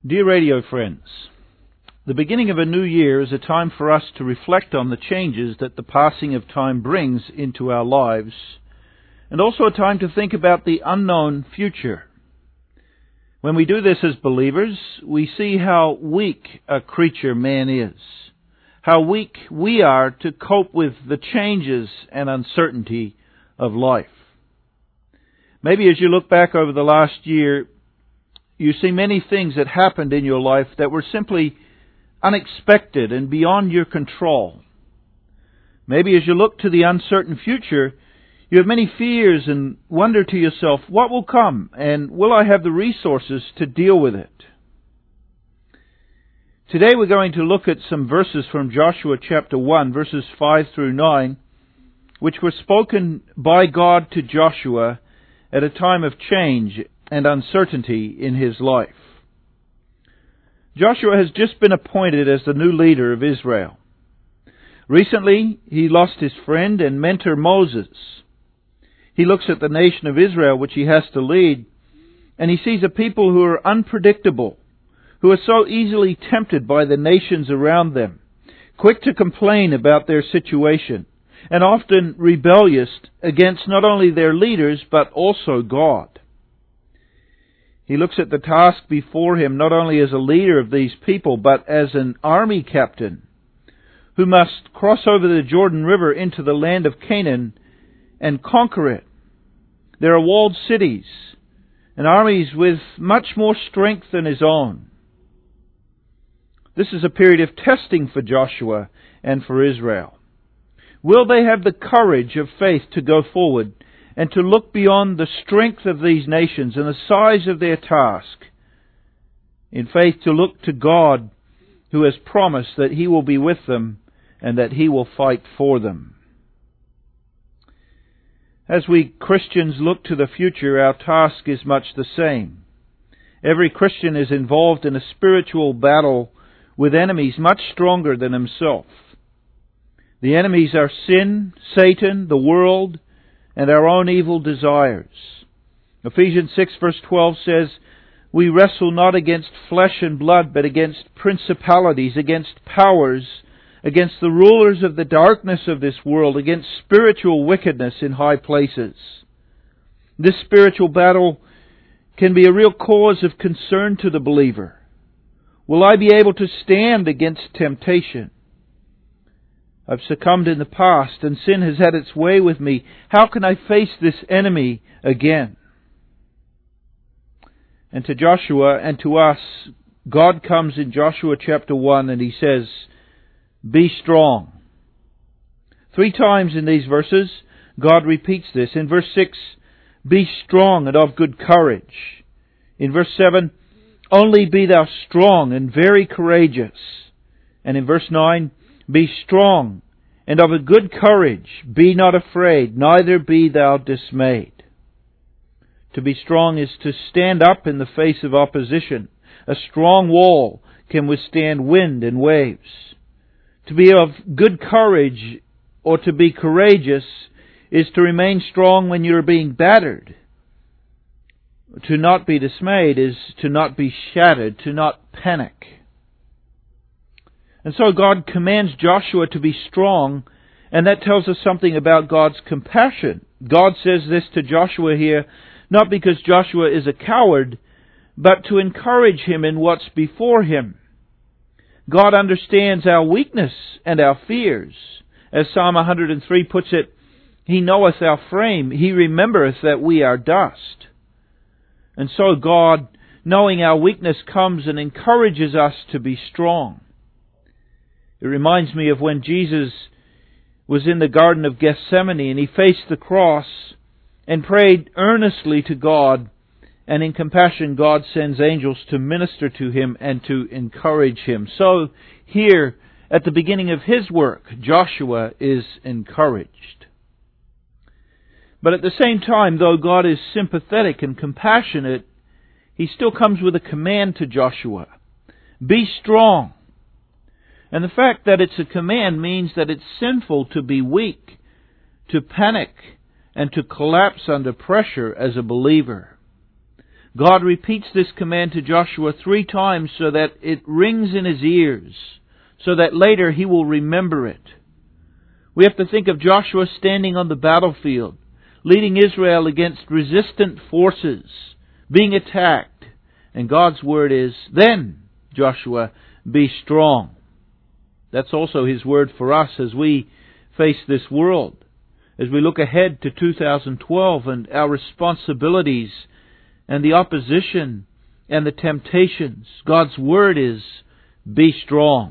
Dear radio friends, the beginning of a new year is a time for us to reflect on the changes that the passing of time brings into our lives, and also a time to think about the unknown future. When we do this as believers, we see how weak a creature man is, how weak we are to cope with the changes and uncertainty of life. Maybe as you look back over the last year, you see many things that happened in your life that were simply unexpected and beyond your control. Maybe as you look to the uncertain future, you have many fears and wonder to yourself, what will come, and will I have the resources to deal with it? Today we're going to look at some verses from Joshua chapter 1, verses 5 through 9, which were spoken by God to Joshua at a time of change and uncertainty in his life. Joshua has just been appointed as the new leader of Israel. Recently, he lost his friend and mentor Moses. He looks at the nation of Israel, which he has to lead, and he sees a people who are unpredictable, who are so easily tempted by the nations around them, quick to complain about their situation, and often rebellious against not only their leaders, but also God. He looks at the task before him not only as a leader of these people, but as an army captain who must cross over the Jordan River into the land of Canaan and conquer it. There are walled cities and armies with much more strength than his own. This is a period of testing for Joshua and for Israel. Will they have the courage of faith to go forward and to look beyond the strength of these nations and the size of their task? In faith, to look to God, who has promised that He will be with them and that He will fight for them. As we Christians look to the future, our task is much the same. Every Christian is involved in a spiritual battle with enemies much stronger than himself. The enemies are sin, Satan, the world, and our own evil desires. Ephesians 6 verse 12 says, "We wrestle not against flesh and blood, but against principalities, against powers, against the rulers of the darkness of this world, against spiritual wickedness in high places." This spiritual battle can be a real cause of concern to the believer. Will I be able to stand against temptation? I've succumbed in the past, and sin has had its way with me. How can I face this enemy again? And to Joshua and to us, God comes in Joshua chapter 1 and He says, "Be strong." 3 times in these verses, God repeats this. In verse 6, "Be strong and of good courage." In verse 7, "Only be thou strong and very courageous." And in verse 9, "Be strong and of a good courage. Be not afraid, neither be thou dismayed." To be strong is to stand up in the face of opposition. A strong wall can withstand wind and waves. To be of good courage or to be courageous is to remain strong when you're being battered. To not be dismayed is to not be shattered, to not panic. And so God commands Joshua to be strong, and that tells us something about God's compassion. God says this to Joshua here, not because Joshua is a coward, but to encourage him in what's before him. God understands our weakness and our fears. As Psalm 103 puts it, "He knoweth our frame, He remembereth that we are dust." And so God, knowing our weakness, comes and encourages us to be strong. It reminds me of when Jesus was in the Garden of Gethsemane and He faced the cross and prayed earnestly to God, and in compassion God sends angels to minister to Him and to encourage Him. So here at the beginning of His work, Joshua is encouraged. But at the same time, though God is sympathetic and compassionate, He still comes with a command to Joshua. Be strong. And the fact that it's a command means that it's sinful to be weak, to panic, and to collapse under pressure as a believer. God repeats this command to Joshua 3 times so that it rings in his ears, so that later he will remember it. We have to think of Joshua standing on the battlefield, leading Israel against resistant forces, being attacked. And God's word is, "Then, Joshua, be strong." That's also His word for us as we face this world, as we look ahead to 2012 and our responsibilities and the opposition and the temptations. God's word is, "Be strong."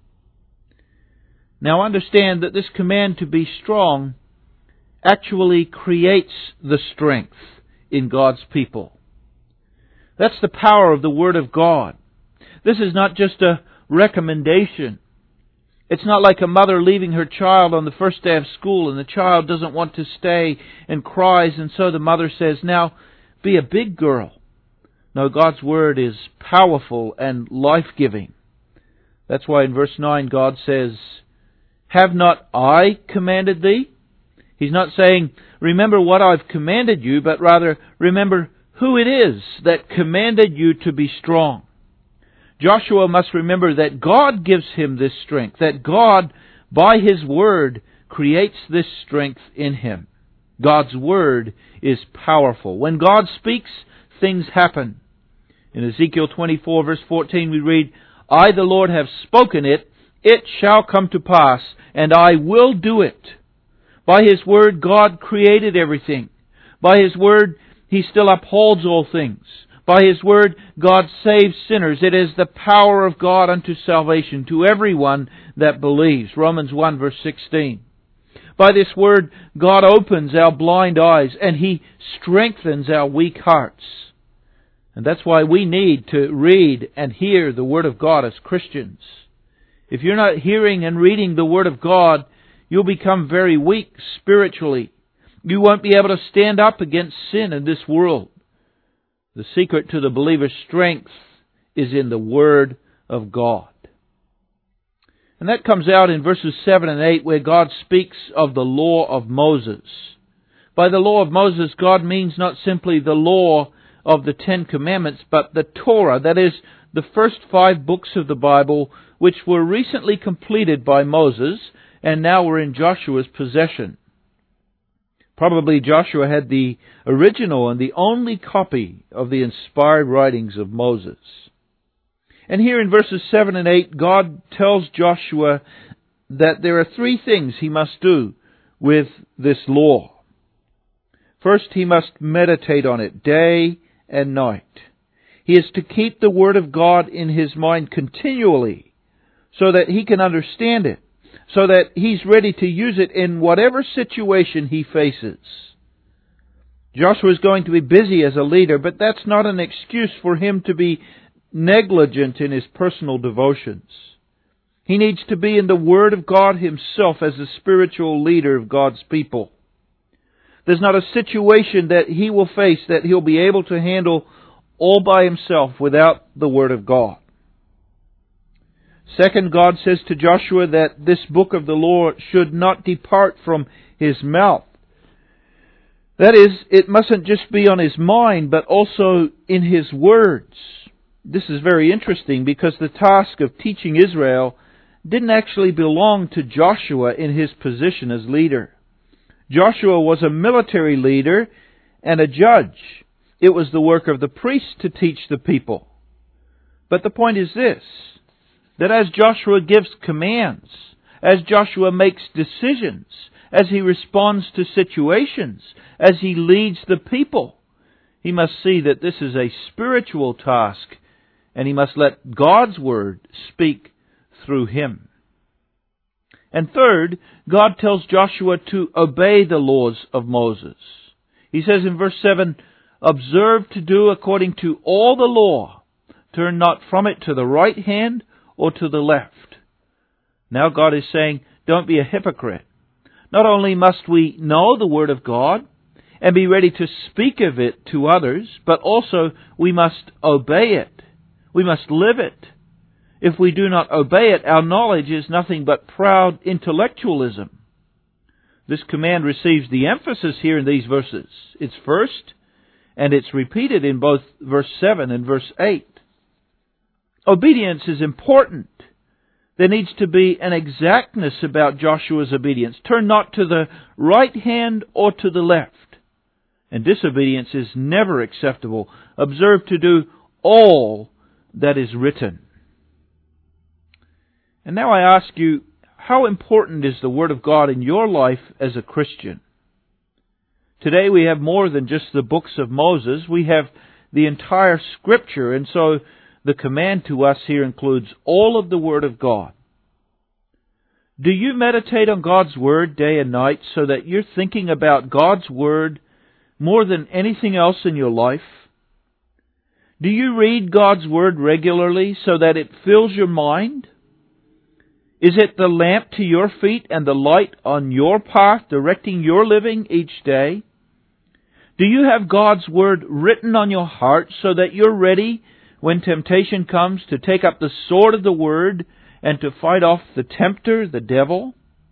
Now understand that this command to be strong actually creates the strength in God's people. That's the power of the Word of God. This is not just a recommendation. It's not like a mother leaving her child on the first day of school and the child doesn't want to stay and cries, and so the mother says, "Now, be a big girl." No, God's Word is powerful and life-giving. That's why in verse 9 God says, "Have not I commanded thee?" He's not saying, "Remember what I've commanded you," but rather, remember who it is that commanded you to be strong. Joshua must remember that God gives him this strength, that God, by His Word, creates this strength in him. God's Word is powerful. When God speaks, things happen. In Ezekiel 24 verse 14 we read, "I, the Lord, have spoken it, it shall come to pass, and I will do it." By His Word, God created everything. By His Word, He still upholds all things. By His Word, God saves sinners. It is the power of God unto salvation to everyone that believes. Romans 1 verse 16. By this Word, God opens our blind eyes and He strengthens our weak hearts. And that's why we need to read and hear the Word of God as Christians. If you're not hearing and reading the Word of God, you'll become very weak spiritually. You won't be able to stand up against sin in this world. The secret to the believer's strength is in the Word of God. And that comes out in verses 7 and 8 where God speaks of the law of Moses. By the law of Moses, God means not simply the law of the Ten Commandments, but the Torah, that is, the first 5 books of the Bible, which were recently completed by Moses and now were in Joshua's possession. Probably Joshua had the original and the only copy of the inspired writings of Moses. And here in verses 7 and 8, God tells Joshua that there are 3 things he must do with this law. First, he must meditate on it day and night. He is to keep the Word of God in his mind continually so that he can understand it, so that he's ready to use it in whatever situation he faces. Joshua is going to be busy as a leader, but that's not an excuse for him to be negligent in his personal devotions. He needs to be in the Word of God himself as a spiritual leader of God's people. There's not a situation that he will face that he'll be able to handle all by himself without the Word of God. Second, God says to Joshua that this book of the law should not depart from his mouth. That is, it mustn't just be on his mind, but also in his words. This is very interesting because the task of teaching Israel didn't actually belong to Joshua in his position as leader. Joshua was a military leader and a judge. It was the work of the priests to teach the people. But the point is this, that as Joshua gives commands, as Joshua makes decisions, as he responds to situations, as he leads the people, he must see that this is a spiritual task, and he must let God's Word speak through him. And third, God tells Joshua to obey the laws of Moses. He says in verse 7, "Observe to do according to all the law. Turn not from it to the right hand or to the left." Now God is saying, don't be a hypocrite. Not only must we know the Word of God and be ready to speak of it to others, but also we must obey it. We must live it. If we do not obey it, our knowledge is nothing but proud intellectualism. This command receives the emphasis here in these verses. It's first, And it's repeated in both verse 7 and verse 8. Obedience is important. There needs to be an exactness about Joshua's obedience. Turn not to the right hand or to the left. And disobedience is never acceptable. Observe to do all that is written. And now I ask you, how important is the Word of God in your life as a Christian? Today we have more than just the books of Moses. We have the entire Scripture, and so the command to us here includes all of the Word of God. Do you meditate on God's Word day and night so that you're thinking about God's Word more than anything else in your life? Do you read God's Word regularly so that it fills your mind? Is it the lamp to your feet and the light on your path, directing your living each day? Do you have God's Word written on your heart so that you're ready when temptation comes to take up the sword of the Word and to fight off the tempter, the devil?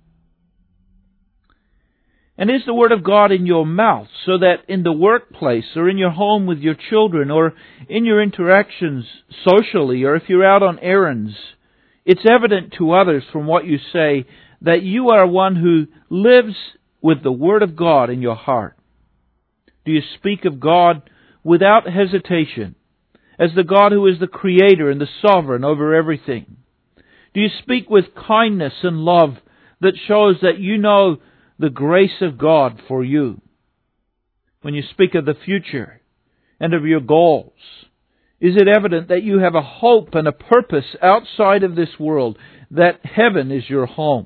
And is the Word of God in your mouth so that in the workplace or in your home with your children or in your interactions socially or if you're out on errands, it's evident to others from what you say that you are one who lives with the Word of God in your heart? Do you speak of God without hesitation as the God who is the Creator and the Sovereign over everything? Do you speak with kindness and love that shows that you know the grace of God for you? When you speak of the future and of your goals, is it evident that you have a hope and a purpose outside of this world, that heaven is your home?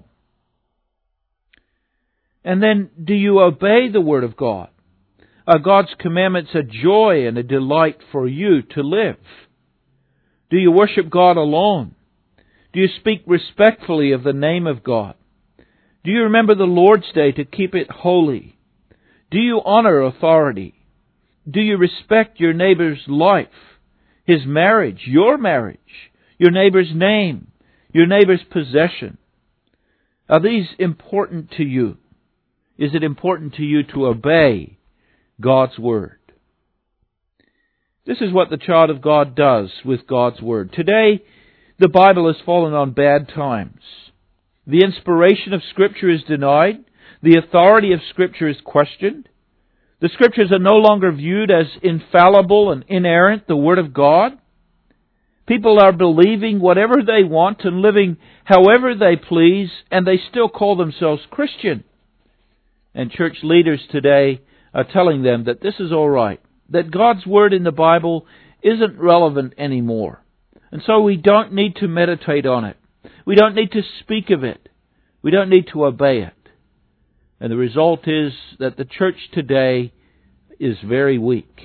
And then, do you obey the Word of God? Are God's commandments a joy and a delight for you to live? Do you worship God alone? Do you speak respectfully of the name of God? Do you remember the Lord's Day to keep it holy? Do you honor authority? Do you respect your neighbor's life, his marriage, your neighbor's name, your neighbor's possession? Are these important to you? Is it important to you to obey God's Word? This is what the child of God does with God's Word. Today, the Bible has fallen on bad times. The inspiration of Scripture is denied. The authority of Scripture is questioned. The Scriptures are no longer viewed as infallible and inerrant, the Word of God. People are believing whatever they want and living however they please, and they still call themselves Christian. And church leaders today are telling them that this is all right, that God's Word in the Bible isn't relevant anymore. And so we don't need to meditate on it. We don't need to speak of it. We don't need to obey it. And the result is that the church today is very weak.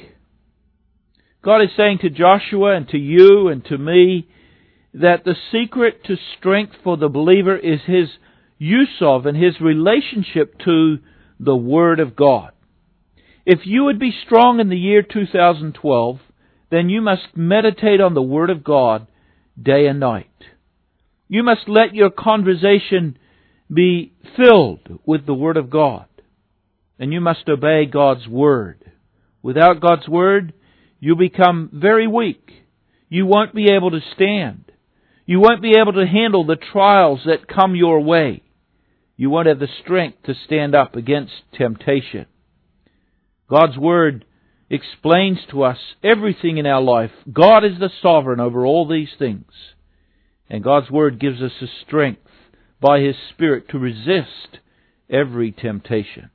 God is saying to Joshua and to you and to me that the secret to strength for the believer is his use of and his relationship to the Word of God. If you would be strong in the year 2012, then you must meditate on the Word of God day and night. You must let your conversation be filled with the Word of God. And you must obey God's Word. Without God's Word, you become very weak. You won't be able to stand. You won't be able to handle the trials that come your way. You won't have the strength to stand up against temptation. God's Word explains to us everything in our life. God is the sovereign over all these things. And God's Word gives us the strength by His Spirit to resist every temptation.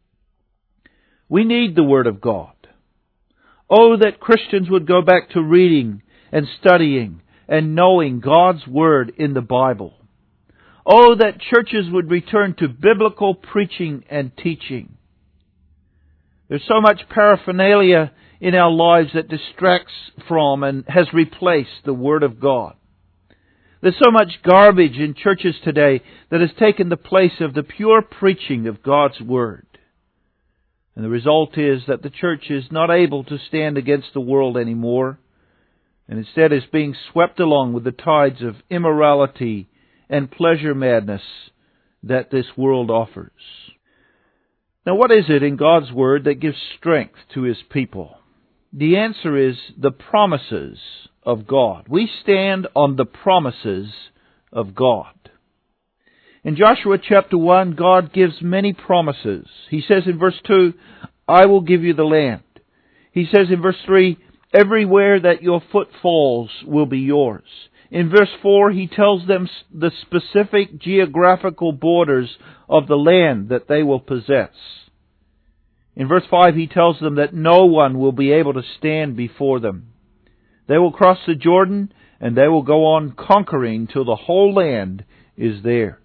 We need the Word of God. Oh, that Christians would go back to reading and studying and knowing God's Word in the Bible. Oh, that churches would return to biblical preaching and teaching. There's so much paraphernalia in our lives that distracts from and has replaced the Word of God. There's so much garbage in churches today that has taken the place of the pure preaching of God's Word. And the result is that the church is not able to stand against the world anymore, and instead is being swept along with the tides of immorality and pleasure madness that this world offers. Now, what is it in God's Word that gives strength to His people? The answer is the promises of God. We stand on the promises of God. In Joshua chapter 1, God gives many promises. He says in verse 2, I will give you the land. He says in verse 3, everywhere that your foot falls will be yours. In verse 4, He tells them the specific geographical borders of the land that they will possess. In verse 5, He tells them that no one will be able to stand before them. They will cross the Jordan, and they will go on conquering till the whole land is theirs.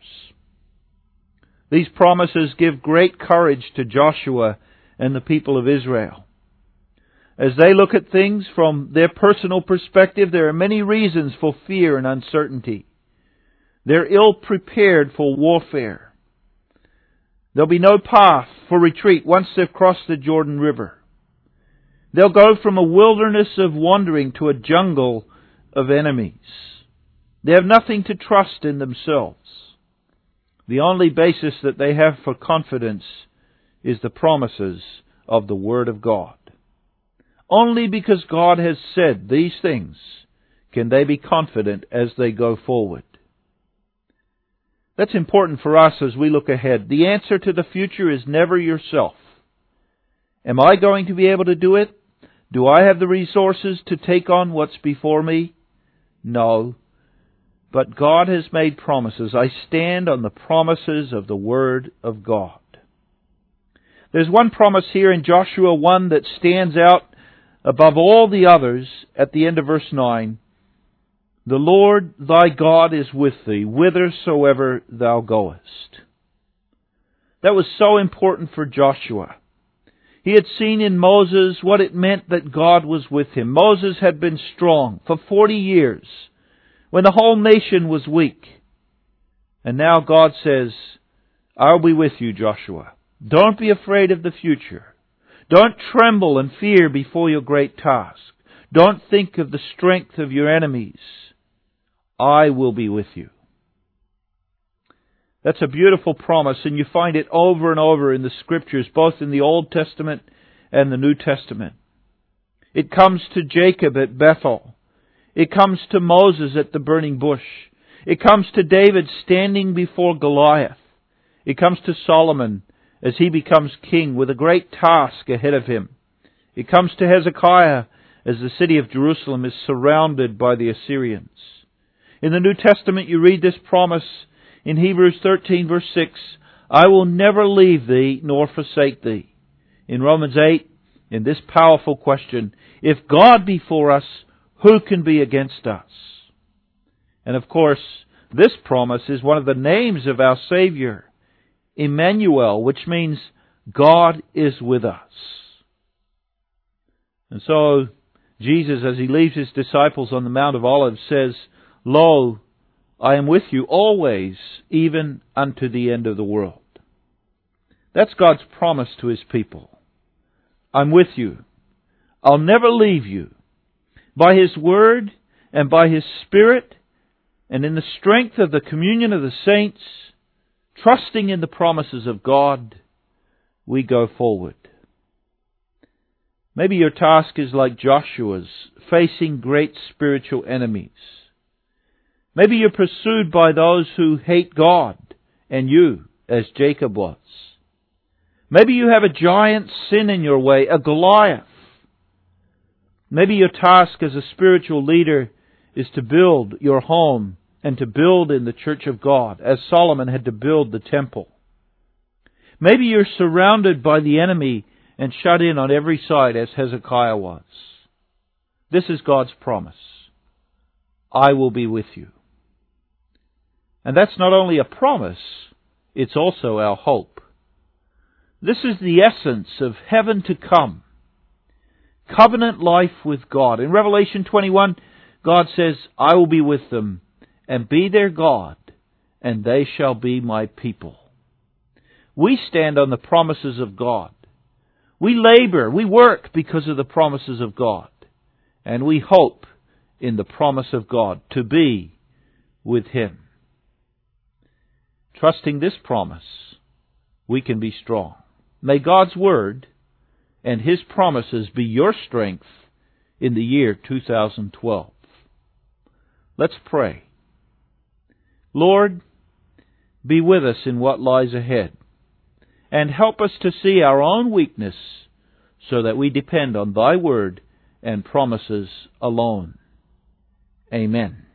These promises give great courage to Joshua and the people of Israel. As they look at things from their personal perspective, there are many reasons for fear and uncertainty. They're ill prepared for warfare. There'll be no path for retreat once they've crossed the Jordan River. They'll go from a wilderness of wandering to a jungle of enemies. They have nothing to trust in themselves. The only basis that they have for confidence is the promises of the Word of God. Only because God has said these things can they be confident as they go forward. That's important for us as we look ahead. The answer to the future is never yourself. Am I going to be able to do it? Do I have the resources to take on what's before me? No. But God has made promises. I stand on the promises of the Word of God. There's one promise here in Joshua 1 that stands out above all the others at the end of verse 9. The Lord thy God is with thee, whithersoever thou goest. That was so important for Joshua. He had seen in Moses what it meant that God was with him. Moses had been strong for 40 years when the whole nation was weak. And now God says, I'll be with you, Joshua. Don't be afraid of the future. Don't tremble and fear before your great task. Don't think of the strength of your enemies. I will be with you. That's a beautiful promise, and you find it over and over in the Scriptures, both in the Old Testament and the New Testament. It comes to Jacob at Bethel. It comes to Moses at the burning bush. It comes to David standing before Goliath. It comes to Solomon as he becomes king with a great task ahead of him. It comes to Hezekiah as the city of Jerusalem is surrounded by the Assyrians. In the New Testament you read this promise in Hebrews 13 verse 6, I will never leave thee nor forsake thee. In Romans 8, in this powerful question, if God be for us, who can be against us? And of course, this promise is one of the names of our Savior, Emmanuel, which means God is with us. And so, Jesus, as He leaves His disciples on the Mount of Olives, says, Lo, I am with you always, even unto the end of the world. That's God's promise to His people. I'm with you. I'll never leave you. By His Word and by His Spirit and in the strength of the communion of the saints, trusting in the promises of God, we go forward. Maybe your task is like Joshua's, facing great spiritual enemies. Maybe you're pursued by those who hate God and you, as Jacob was. Maybe you have a giant sin in your way, a Goliath. Maybe your task as a spiritual leader is to build your home and to build in the church of God, as Solomon had to build the temple. Maybe you're surrounded by the enemy and shut in on every side, as Hezekiah was. This is God's promise. I will be with you. And that's not only a promise, it's also our hope. This is the essence of heaven to come. Covenant life with God. In Revelation 21, God says, I will be with them and be their God, and they shall be my people. We stand on the promises of God. We labor, we work because of the promises of God. And we hope in the promise of God to be with Him. Trusting this promise, we can be strong. May God's Word and His promises be your strength in the year 2012. Let's pray. Lord, be with us in what lies ahead, and help us to see our own weakness so that we depend on Thy Word and promises alone. Amen.